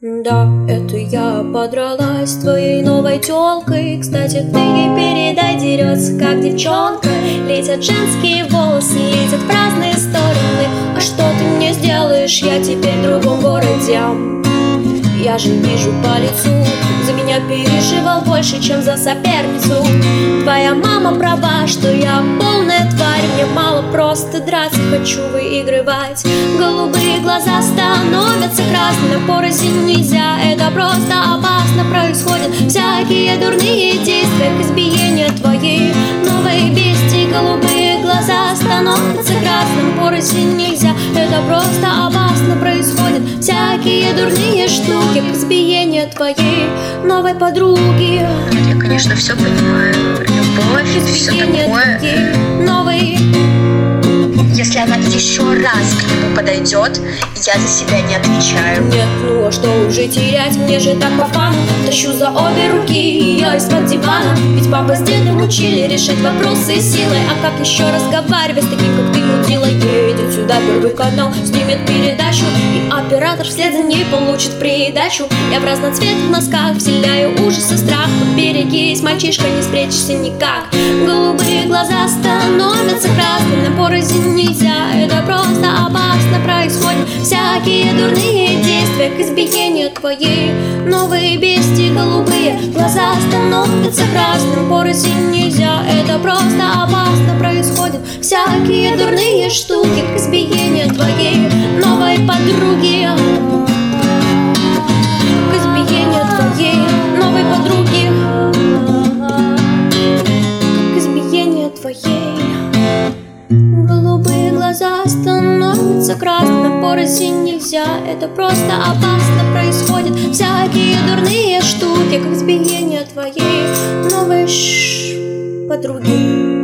Да, это я подралась с твоей новой тёлкой. Кстати, ты ей передай, дерется как девчонка. Летят женские волосы, летят в разные стороны. А что ты мне сделаешь, я теперь в другом городе. Я же вижу по лицу, за меня переживал больше, чем за соперницу. Твоя мама права, что я полная тварь. Мне мало просто драться, хочу выигрывать. Голубые глаза становятся красными, на порознь нельзя, это просто опасно. Происходят всякие дурные действия к избиению твоей новой бести. Голубые глаза становятся красным, порознь нельзя, это просто опасно. Происходят всякие дурные штуки к избиению твоей новой подруги. Нет, я, конечно, все понимаю. Любовь и все такое. Новой. Если она еще раз к нему подойдет, я за себя не отвечаю. Нет, ну а что уже терять, мне же так по фану. Тащу за обе руки ее из-под дивана. Ведь папа с дедом учили решать вопросы силой. А как еще разговаривать с таким, как ты, мудила? Едет сюда Первый канал, снимет передачу, и оператор вслед за ней получит придачу. Я в разноцветных носках вселяю ужас и страх. Поберегись, мальчишка, не спрячешься никак. Голубые глаза становятся красными, на порознь нельзя, это просто опасно. Происходят всякие дурные действия к избиению твоей новой бести. Голубые глаза становятся красным, порознь нельзя, это просто опасно. Происходят всякие дурные штуки к избиению твоей новой подруги. К избиению твоей новой подруги. К избиению твоей. Голубые глаза становятся красными, порознь нельзя, это просто опасно. Происходят всякие дурные штуки к избиению твоей новой подруги.